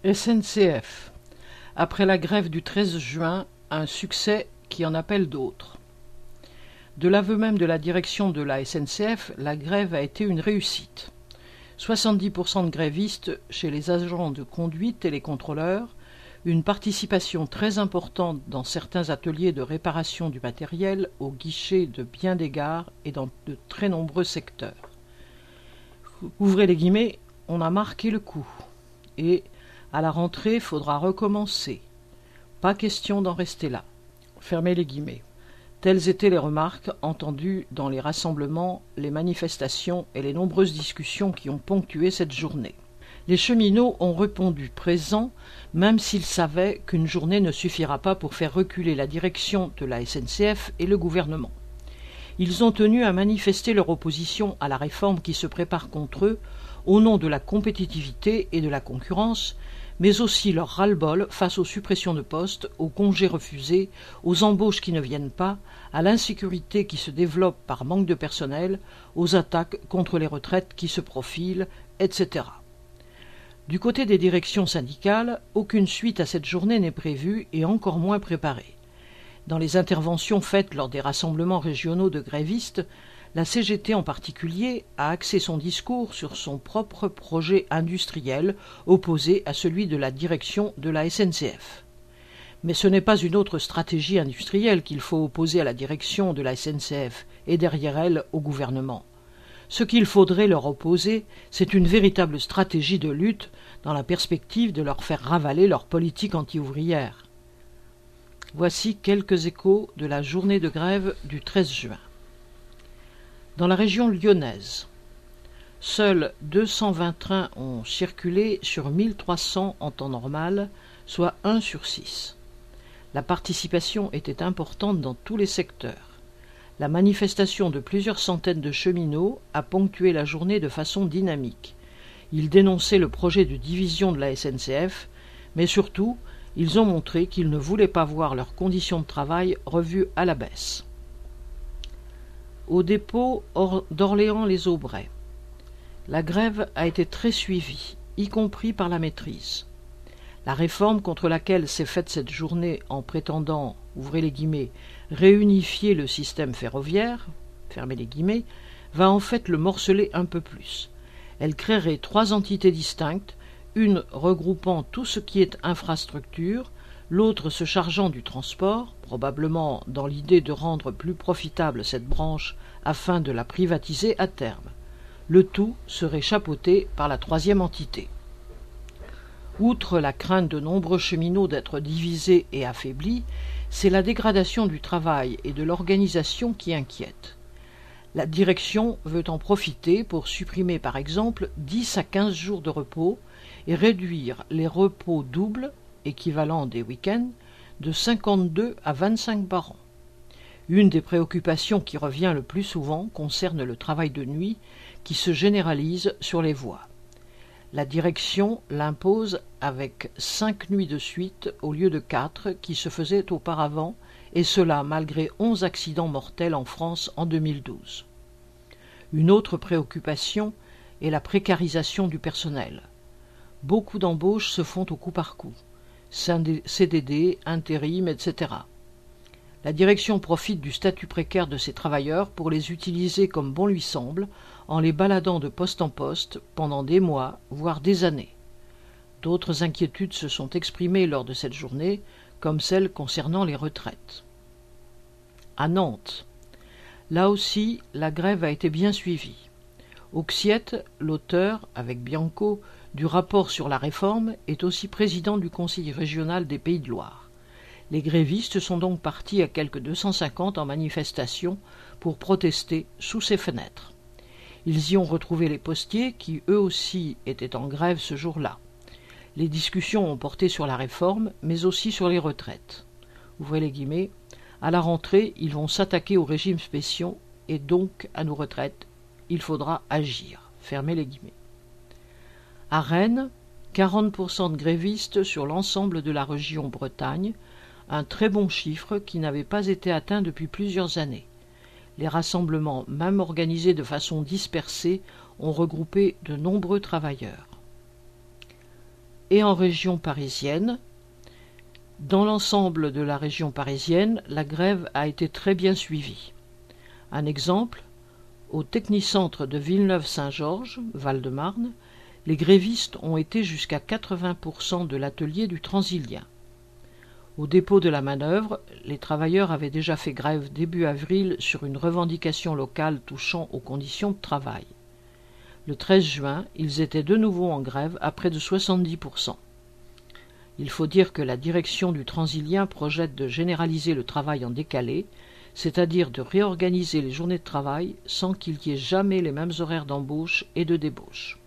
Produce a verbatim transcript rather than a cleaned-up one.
S N C F. Après la grève du treize juin, un succès qui en appelle d'autres. De l'aveu même de la direction de la S N C F, la grève a été une réussite. soixante-dix pour cent de grévistes chez les agents de conduite et les contrôleurs, une participation très importante dans certains ateliers de réparation du matériel, au guichet de bien des gares et dans de très nombreux secteurs. Ouvrez les guillemets, on a marqué le coup. Et à la rentrée, faudra recommencer. Pas question d'en rester là. Fermez les guillemets. Telles étaient les remarques entendues dans les rassemblements, les manifestations et les nombreuses discussions qui ont ponctué cette journée. Les cheminots ont répondu présents, même s'ils savaient qu'une journée ne suffira pas pour faire reculer la direction de la S N C F et le gouvernement. Ils ont tenu à manifester leur opposition à la réforme qui se prépare contre eux, au nom de la compétitivité et de la concurrence, mais aussi leur ras-le-bol face aux suppressions de postes, aux congés refusés, aux embauches qui ne viennent pas, à l'insécurité qui se développe par manque de personnel, aux attaques contre les retraites qui se profilent, et cetera. Du côté des directions syndicales, aucune suite à cette journée n'est prévue et encore moins préparée. Dans les interventions faites lors des rassemblements régionaux de grévistes, la C G T en particulier a axé son discours sur son propre projet industriel opposé à celui de la direction de la S N C F. Mais ce n'est pas une autre stratégie industrielle qu'il faut opposer à la direction de la S N C F et derrière elle au gouvernement. Ce qu'il faudrait leur opposer, c'est une véritable stratégie de lutte dans la perspective de leur faire ravaler leur politique anti-ouvrière. Voici quelques échos de la journée de grève du treize juin. Dans la région lyonnaise, seuls deux cent vingt trains ont circulé sur mille trois cents en temps normal, soit un sur six. La participation était importante dans tous les secteurs. La manifestation de plusieurs centaines de cheminots a ponctué la journée de façon dynamique. Ils dénonçaient le projet de division de la S N C F, mais surtout, ils ont montré qu'ils ne voulaient pas voir leurs conditions de travail revues à la baisse. Au dépôt d'Orléans-les-Aubrais, la grève a été très suivie, y compris par la maîtrise. La réforme contre laquelle s'est faite cette journée en prétendant, ouvrez les guillemets, réunifier le système ferroviaire, fermez les guillemets, va en fait le morceler un peu plus. Elle créerait trois entités distinctes, une regroupant tout ce qui est infrastructure, l'autre se chargeant du transport, probablement dans l'idée de rendre plus profitable cette branche afin de la privatiser à terme. Le tout serait chapeauté par la troisième entité. Outre la crainte de nombreux cheminots d'être divisés et affaiblis, c'est la dégradation du travail et de l'organisation qui inquiète. La direction veut en profiter pour supprimer par exemple dix à quinze jours de repos et réduire les repos doubles, équivalent des week-ends, de cinquante-deux à vingt-cinq par an. Une des préoccupations qui revient le plus souvent concerne le travail de nuit qui se généralise sur les voies. La direction l'impose avec cinq nuits de suite au lieu de quatre qui se faisaient auparavant, et cela malgré onze accidents mortels en France en deux mille douze. Une autre préoccupation est la précarisation du personnel. Beaucoup d'embauches se font au coup par coup, C D D, intérim, et cetera. La direction profite du statut précaire de ces travailleurs pour les utiliser comme bon lui semble, en les baladant de poste en poste pendant des mois, voire des années. D'autres inquiétudes se sont exprimées lors de cette journée, comme celle concernant les retraites. À Nantes, là aussi, la grève a été bien suivie. Auxiette, l'auteur, avec Bianco, du rapport sur la réforme, est aussi président du Conseil régional des Pays de Loire. Les grévistes sont donc partis à quelque deux cent cinquante en manifestation pour protester sous ses fenêtres. Ils y ont retrouvé les postiers qui, eux aussi, étaient en grève ce jour-là. Les discussions ont porté sur la réforme, mais aussi sur les retraites. Ouvrez les guillemets. À la rentrée, ils vont s'attaquer aux régimes spéciaux et donc à nos retraites. Il faudra agir. Fermez les guillemets. À Rennes, quarante pour cent de grévistes sur l'ensemble de la région Bretagne, un très bon chiffre qui n'avait pas été atteint depuis plusieurs années. Les rassemblements, même organisés de façon dispersée, ont regroupé de nombreux travailleurs. et en région parisienne. Dans l'ensemble de la région parisienne, la grève a été très bien suivie. Un exemple, au Technicentre de Villeneuve-Saint-Georges, Val-de-Marne, les grévistes ont été jusqu'à quatre-vingts pour cent de l'atelier du Transilien. Au dépôt de la manœuvre, les travailleurs avaient déjà fait grève début avril sur une revendication locale touchant aux conditions de travail. Le treize juin, ils étaient de nouveau en grève à près de soixante-dix pour cent. Il faut dire que la direction du Transilien projette de généraliser le travail en décalé, c'est-à-dire de réorganiser les journées de travail sans qu'il y ait jamais les mêmes horaires d'embauche et de débauche.